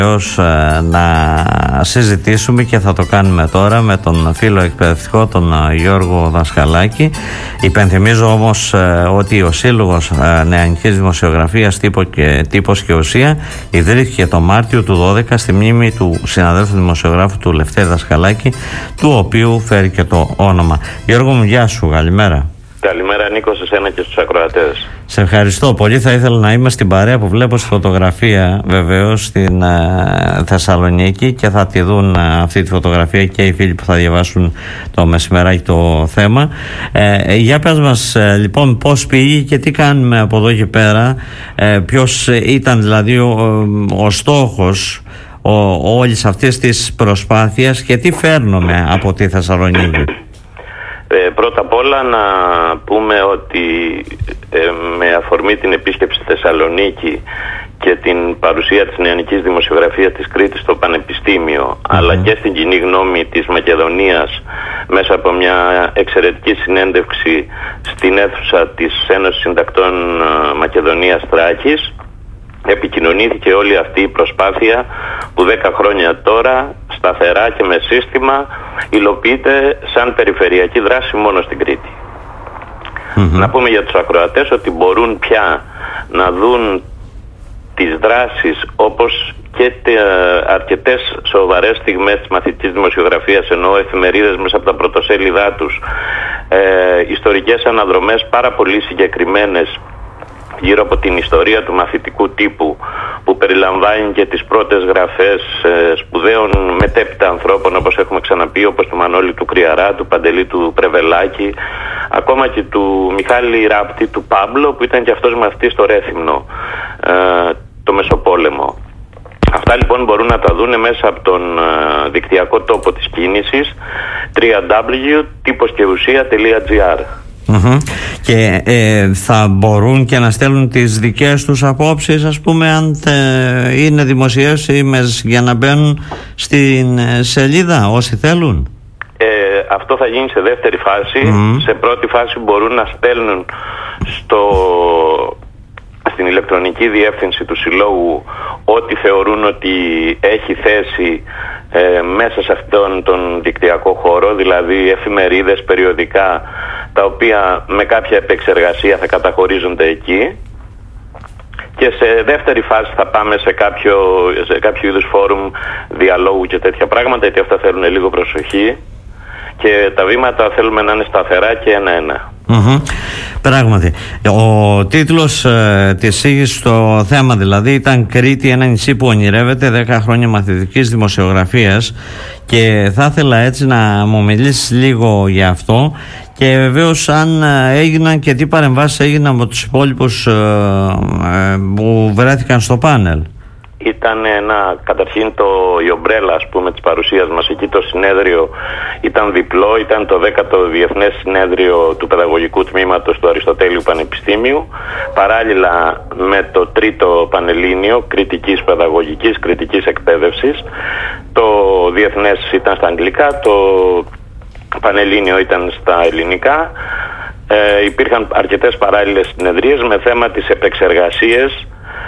να συζητήσουμε, και θα το κάνουμε τώρα με τον φίλο εκπαιδευτικό τον Γιώργο Δασκαλάκη. Υπενθυμίζω όμως ότι ο Σύλλογος Νεανικής Δημοσιογραφίας Τύπος και Ουσία ιδρύθηκε το Μάρτιο του 2012 στη μνήμη του συναδέλφου δημοσιογράφου του Λευτέρη Δασκαλάκη, του οποίου φέρει και το όνομα. Γιώργο μου, γεια σου, καλημέρα. Καλημέρα Νίκο, σε εσένα και στους ακροατές. Σε ευχαριστώ πολύ. Θα ήθελα να είμαι στην παρέα που βλέπω στη φωτογραφία, βεβαίως, στην Θεσσαλονίκη, και θα τη δουν αυτή τη φωτογραφία και οι φίλοι που θα διαβάσουν το μεσημεράκι το θέμα. Για πες μας λοιπόν πώς πήγε και τι κάνουμε από εδώ και πέρα, ποιος ήταν δηλαδή ο στόχος όλης αυτής της προσπάθειας και τι φέρνουμε από τη Θεσσαλονίκη. Πρώτα απ' όλα να πούμε ότι με αφορμή την επίσκεψη στη Θεσσαλονίκη και την παρουσία της νεανικής δημοσιογραφίας της Κρήτης στο Πανεπιστήμιο, αλλά και στην κοινή γνώμη της Μακεδονίας μέσα από μια εξαιρετική συνέντευξη στην αίθουσα της Ένωσης Συντακτών Μακεδονίας Θράκης, επικοινωνήθηκε όλη αυτή η προσπάθεια που 10 χρόνια τώρα σταθερά και με σύστημα υλοποιείται σαν περιφερειακή δράση μόνο στην Κρήτη. Να πούμε για τους ακροατές ότι μπορούν πια να δουν τις δράσεις όπως και αρκετές σοβαρές στιγμές της μαθητικής δημοσιογραφίας, ενώ εφημερίδες μέσα από τα πρωτοσέλιδά τους, ιστορικές αναδρομές πάρα πολύ συγκεκριμένες γύρω από την ιστορία του μαθητικού τύπου, που περιλαμβάνει και τις πρώτες γραφές σπουδαίων μετέπειτα ανθρώπων, όπως έχουμε ξαναπεί, όπως του Μανώλη του Κριαρά, του Παντελή του Πρεβελάκη, ακόμα και του Μιχάλη Ράπτη, του Πάμπλο, που ήταν και αυτός μαθητής στο Ρέθυμνο το Μεσοπόλεμο. Αυτά λοιπόν μπορούν να τα δούνε μέσα από τον δικτυακό τόπο της κίνησης, www.typoskeusia.gr. Και θα μπορούν και να στέλνουν τις δικές τους απόψεις, ας πούμε, αν είναι δημοσιεύσεις, για να μπαίνουν στην σελίδα όσοι θέλουν. Αυτό θα γίνει σε δεύτερη φάση. Σε πρώτη φάση μπορούν να στέλνουν στην ηλεκτρονική διεύθυνση του Συλλόγου ό,τι θεωρούν ότι έχει θέση μέσα σε αυτόν τον δικτυακό χώρο, δηλαδή εφημερίδες, περιοδικά, τα οποία με κάποια επεξεργασία θα καταχωρίζονται εκεί, και σε δεύτερη φάση θα πάμε σε κάποιο είδους φόρουμ διαλόγου και τέτοια πράγματα, γιατί αυτά θέλουν λίγο προσοχή και τα βήματα θέλουμε να είναι σταθερά και ένα-ένα. Πράγματι, ο τίτλος της εισήγησης στο θέμα δηλαδή ήταν «Κρήτη, ένα νησί που ονειρεύεται, 10 χρόνια μαθητικής δημοσιογραφίας», και θα ήθελα έτσι να μου μιλήσεις λίγο για αυτό, και βεβαίως αν έγιναν και τι παρεμβάσεις έγιναν από τους υπόλοιπους που βρέθηκαν στο πάνελ. Ήταν καταρχήν η ομπρέλα, ας πούμε, της παρουσίας μας εκεί. Το συνέδριο ήταν διπλό, ήταν το 10ο Διεθνές Συνέδριο του Παιδαγωγικού Τμήματος του Αριστοτέλειου Πανεπιστήμιου, παράλληλα με το 3ο Πανελλήνιο Κριτικής Παιδαγωγικής, Κριτικής Εκπαίδευσης. Το Διεθνές ήταν στα αγγλικά, το Πανελλήνιο ήταν στα ελληνικά. Υπήρχαν αρκετές παράλληλες συνεδρίες με θέμα τις επεξεργασίες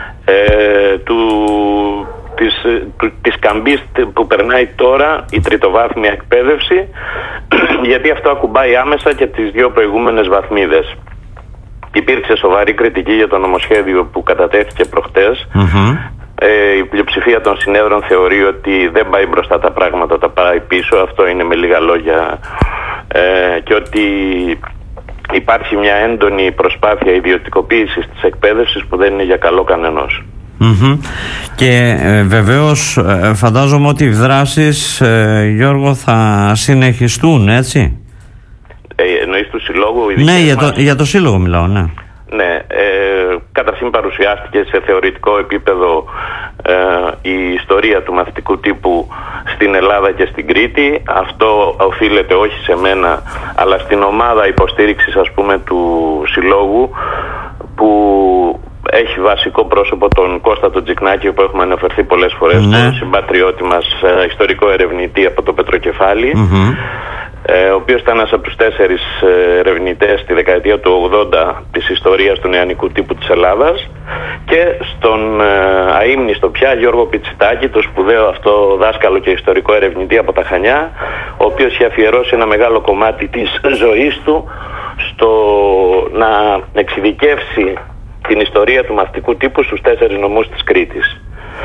της καμπής που περνάει τώρα η τριτοβάθμια εκπαίδευση, γιατί αυτό ακουμπάει άμεσα και τις δύο προηγούμενες βαθμίδες. Υπήρξε σοβαρή κριτική για το νομοσχέδιο που κατατέθηκε προχτές. Η πλειοψηφία των συνέδρων θεωρεί ότι δεν πάει μπροστά τα πράγματα, τα πάει πίσω. Αυτό είναι με λίγα λόγια, και ότι υπάρχει μια έντονη προσπάθεια ιδιωτικοποίησης της εκπαίδευσης που δεν είναι για καλό κανενός. Και βεβαίως φαντάζομαι ότι οι δράσεις, Γιώργο, θα συνεχιστούν, έτσι? Εννοείς του Συλλόγου? Ναι, για το Σύλλογο μιλάω, ναι. Ναι, καταρχήν παρουσιάστηκε σε θεωρητικό επίπεδο η ιστορία του μαθητικού τύπου στην Ελλάδα και στην Κρήτη. Αυτό οφείλεται όχι σε μένα, αλλά στην ομάδα υποστήριξης, ας πούμε, του Συλλόγου, που έχει βασικό πρόσωπο τον Κώστα τον Τζικνάκη, που έχουμε αναφερθεί πολλές φορές, τον συμπατριώτη μας, ιστορικό ερευνητή από το Πετροκεφάλι. ο οποίος ήταν ένας από τους 4 ερευνητές στη δεκαετία του 80 της ιστορίας του νεανικού τύπου της Ελλάδας, και στον αείμνηστο πια Γιώργο Πιτσιτάκη, το σπουδαίο αυτό δάσκαλο και ιστορικό ερευνητή από τα Χανιά, ο οποίος είχε αφιερώσει ένα μεγάλο κομμάτι της ζωής του στο να εξειδικεύσει την ιστορία του μαθητικού τύπου στους 4 νομούς της Κρήτης.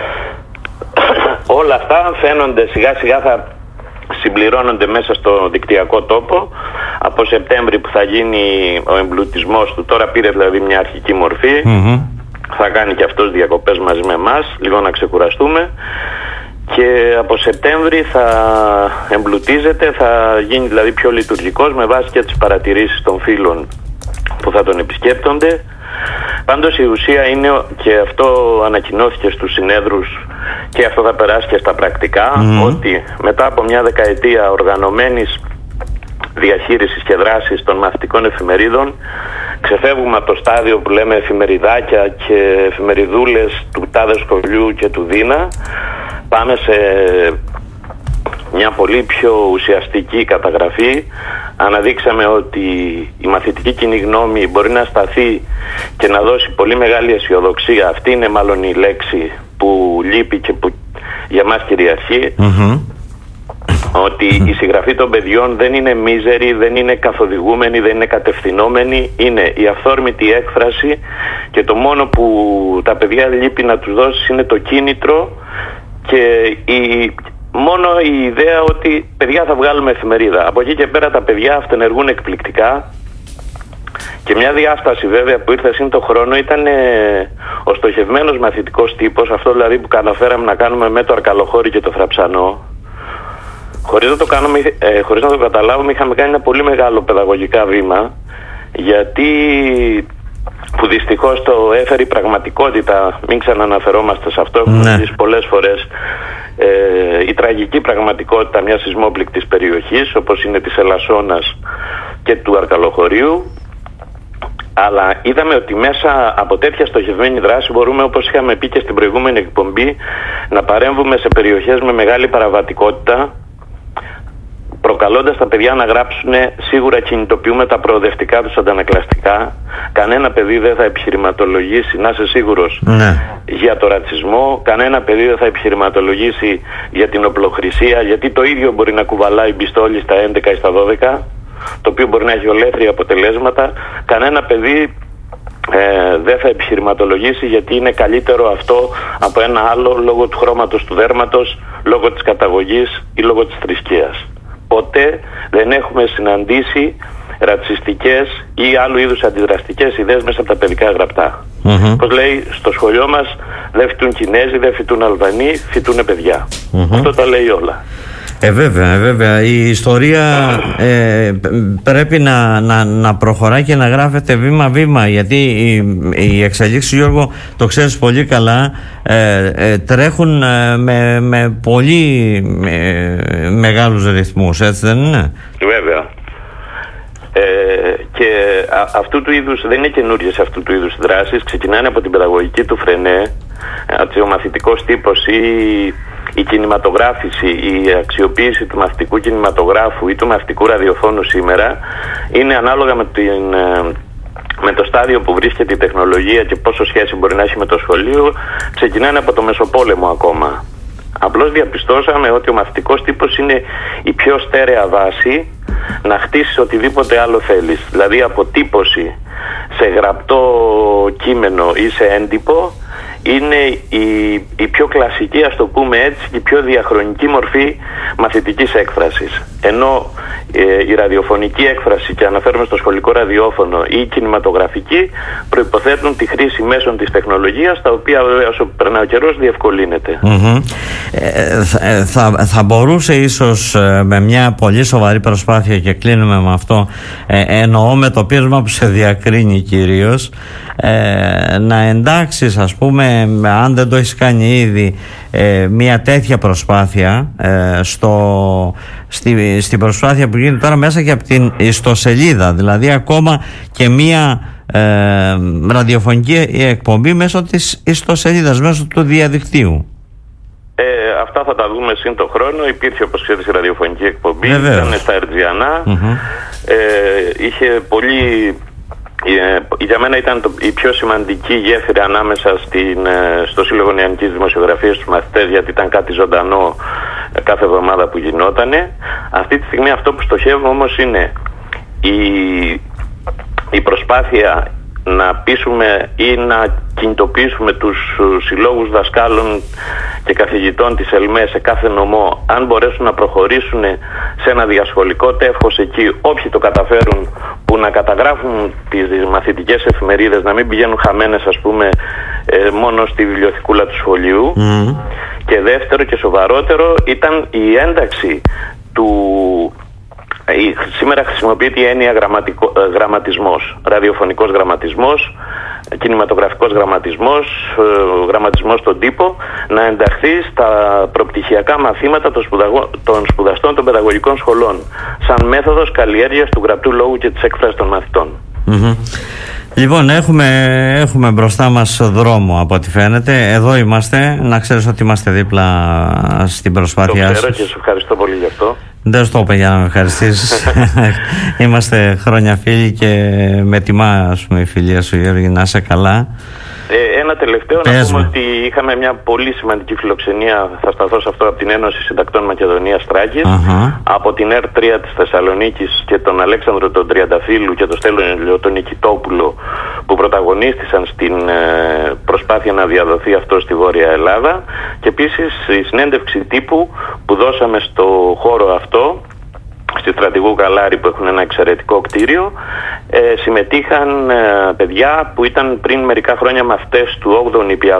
Όλα αυτά φαίνονται σιγά σιγά, θα συμπληρώνονται μέσα στο δικτυακό τόπο. Από Σεπτέμβρη που θα γίνει ο εμπλουτισμός του, τώρα πήρε δηλαδή μια αρχική μορφή, θα κάνει και αυτός διακοπές μαζί με εμάς, λίγο να ξεκουραστούμε, και από Σεπτέμβρη θα εμπλουτίζεται, θα γίνει δηλαδή πιο λειτουργικός με βάση και τις παρατηρήσεις των φίλων που θα τον επισκέπτονται. Πάντως η ουσία είναι, και αυτό ανακοινώθηκε στους συνέδρους και αυτό θα περάσει και στα πρακτικά, ότι μετά από μια δεκαετία οργανωμένης διαχείρισης και δράσης των μαθητικών εφημερίδων, ξεφεύγουμε από το στάδιο που λέμε εφημεριδάκια και εφημεριδούλες του τάδε σχολείου και του Δίνα, πάμε σε μια πολύ πιο ουσιαστική καταγραφή. Αναδείξαμε ότι η μαθητική κοινή γνώμη μπορεί να σταθεί και να δώσει πολύ μεγάλη αισιοδοξία. Αυτή είναι μάλλον η λέξη που λείπει και που για μας κυριαρχεί. Ότι η συγγραφή των παιδιών δεν είναι μίζερη, δεν είναι καθοδηγούμενη, δεν είναι κατευθυνόμενη. Είναι η αυθόρμητη έκφραση, και το μόνο που τα παιδιά λείπει να τους δώσει είναι το κίνητρο και μόνο η ιδέα ότι παιδιά θα βγάλουμε εφημερίδα. Από εκεί και πέρα τα παιδιά αυτενεργούν εκπληκτικά. Και μια διάσταση βέβαια που ήρθε σύν το χρόνο ήταν ο στοχευμένος μαθητικός τύπος, αυτό δηλαδή που καταφέραμε να κάνουμε με το Αρκαλοχώρι και το Θραψανό. Χωρίς να το καταλάβουμε, είχαμε κάνει ένα πολύ μεγάλο παιδαγωγικά βήμα, γιατί που δυστυχώς το έφερε η πραγματικότητα, μην ξαναναφερόμαστε σε αυτό, έχουμε δει πολλές φορές, η τραγική πραγματικότητα μιας σεισμόπληκτης περιοχής όπως είναι της Ελασσόνας και του Αρκαλοχωρίου. Αλλά είδαμε ότι μέσα από τέτοια στοχευμένη δράση μπορούμε, όπως είχαμε πει και στην προηγούμενη εκπομπή, να παρέμβουμε σε περιοχές με μεγάλη παραβατικότητα, προκαλώντας τα παιδιά να γράψουν. Σίγουρα κινητοποιούμε τα προοδευτικά τους αντανακλαστικά. Κανένα παιδί δεν θα επιχειρηματολογήσει, να είσαι σίγουρος, για το ρατσισμό. Κανένα παιδί δεν θα επιχειρηματολογήσει για την οπλοχρησία, γιατί το ίδιο μπορεί να κουβαλάει πιστόλι στα 11 ή στα 12, το οποίο μπορεί να έχει ολέθρια αποτελέσματα. Κανένα παιδί δεν θα επιχειρηματολογήσει γιατί είναι καλύτερο αυτό από ένα άλλο λόγω του χρώματος του δέρματος, λόγω της καταγωγής ή λόγω της θρησκείας. Ποτέ δεν έχουμε συναντήσει ρατσιστικές ή άλλου είδους αντιδραστικές ιδέες μέσα από τα παιδικά γραπτά. Όπως λέει στο σχολείο μας, δεν φοιτούν Κινέζοι, δεν φοιτούν Αλβανοί, φοιτούν παιδιά. Αυτό τα λέει όλα. Βέβαια. Η ιστορία πρέπει να προχωράει και να γράφεται βήμα-βήμα, γιατί οι εξελίξεις, Γιώργο, το ξέρεις πολύ καλά, τρέχουν με πολύ μεγάλους ρυθμούς, έτσι δεν είναι? Βέβαια. Και αυτού του είδους, δεν είναι καινούργιες αυτού του είδους δράσεις, ξεκινάνε από την παιδαγωγική του Φρενέ, ο μαθητικός τύπος ή η κινηματογράφηση, η αξιοποίηση του μαθητικού κινηματογράφου ή του μαθητικού ραδιοφώνου σήμερα είναι ανάλογα με το στάδιο που βρίσκεται η τεχνολογία και πόσο σχέση μπορεί να έχει με το σχολείο. Ξεκινάνε από το Μεσοπόλεμο ακόμα. Απλώς διαπιστώσαμε ότι ο μαθητικός τύπος είναι η πιο στέρεα βάση να χτίσεις οτιδήποτε άλλο θέλεις. Δηλαδή αποτύπωση σε γραπτό κείμενο ή σε έντυπο είναι η πιο κλασική, ας το πούμε έτσι, και η πιο διαχρονική μορφή μαθητικής έκφρασης. Ενώ η ραδιοφωνική έκφραση, και αναφέρομαι στο σχολικό ραδιόφωνο, ή η κινηματογραφική, προϋποθέτουν τη χρήση μέσων της τεχνολογίας, τα οποία βέβαια όσο περνάει ο καιρός διευκολύνεται. Θα μπορούσε ίσως με μια πολύ σοβαρή προσπάθεια, και κλείνουμε με αυτό, εννοώ με το πείσμα που σε διακρίνει κυρίως, να εντάξεις, ας πούμε, αν δεν το έχεις κάνει ήδη, μια τέτοια προσπάθεια στην προσπάθεια που γίνεται τώρα μέσα και από την ιστοσελίδα, δηλαδή ακόμα και μια ραδιοφωνική εκπομπή μέσω της ιστοσελίδας, μέσω του διαδικτύου. Αυτά θα τα δούμε σύν το χρόνο. Υπήρχε, όπως ξέρεις, η ραδιοφωνική εκπομπή. Βεβαίως. Ήταν στα Ερτζιανά. Είχε πολύ... για μένα ήταν η πιο σημαντική γέφυρα ανάμεσα στο Σύλλογο Νεανικής Δημοσιογραφίας στους μαθητές, γιατί ήταν κάτι ζωντανό κάθε εβδομάδα που γινότανε. Αυτή τη στιγμή αυτό που στοχεύουμε όμως είναι η προσπάθεια να πείσουμε ή να κινητοποιήσουμε τους συλλόγους δασκάλων και καθηγητών της ΕΛΜΕ σε κάθε νομό, αν μπορέσουν να προχωρήσουν σε ένα διασχολικό τεύχος εκεί, όποιοι το καταφέρουν, που να καταγράφουν τις μαθητικές εφημερίδες, να μην πηγαίνουν χαμένες, ας πούμε, μόνο στη βιβλιοθηκούλα του σχολείου. Και δεύτερο και σοβαρότερο ήταν η ένταξη του... Σήμερα χρησιμοποιείται η έννοια γραμματισμός, ραδιοφωνικός γραμματισμός, κινηματογραφικός γραμματισμός, γραμματισμός στον τύπο, να ενταχθεί στα προπτυχιακά μαθήματα των σπουδαστών των παιδαγωγικών σχολών, σαν μέθοδος καλλιέργειας του γραπτού λόγου και της έκφρασης των μαθητών. Λοιπόν, έχουμε μπροστά μας δρόμο, από ό,τι φαίνεται. Εδώ είμαστε. Να ξέρεις ότι είμαστε δίπλα στην προσπάθειά σας. Το ξέρω και σε ευχαριστώ πολύ γι' αυτό. Δεν στο είπα για να με ευχαριστήσεις. Είμαστε χρόνια φίλοι και με τιμά, ας πούμε, η φιλία σου, Γιώργη, να είσαι καλά. Ένα τελευταίο, να πούμε ότι είχαμε μια πολύ σημαντική φιλοξενία, θα σταθώ σε αυτό, από την Ένωση Συντακτών Μακεδονίας Θράκης, από την ΕΡΤ3 της Θεσσαλονίκης και τον Αλέξανδρο τον Τριανταφύλου και τον Στέλιο τον Νικητόπουλο, που πρωταγωνίστησαν στην προσπάθεια να διαδοθεί αυτό στη Βόρεια Ελλάδα, και επίσης η συνέντευξη τύπου που δώσαμε στο χώρο αυτό, στη Στρατηγού Γαλάρη, που έχουν ένα εξαιρετικό κτίριο. Συμμετείχαν παιδιά που ήταν πριν μερικά χρόνια μαθητές του 8ου νηπιαγωγείου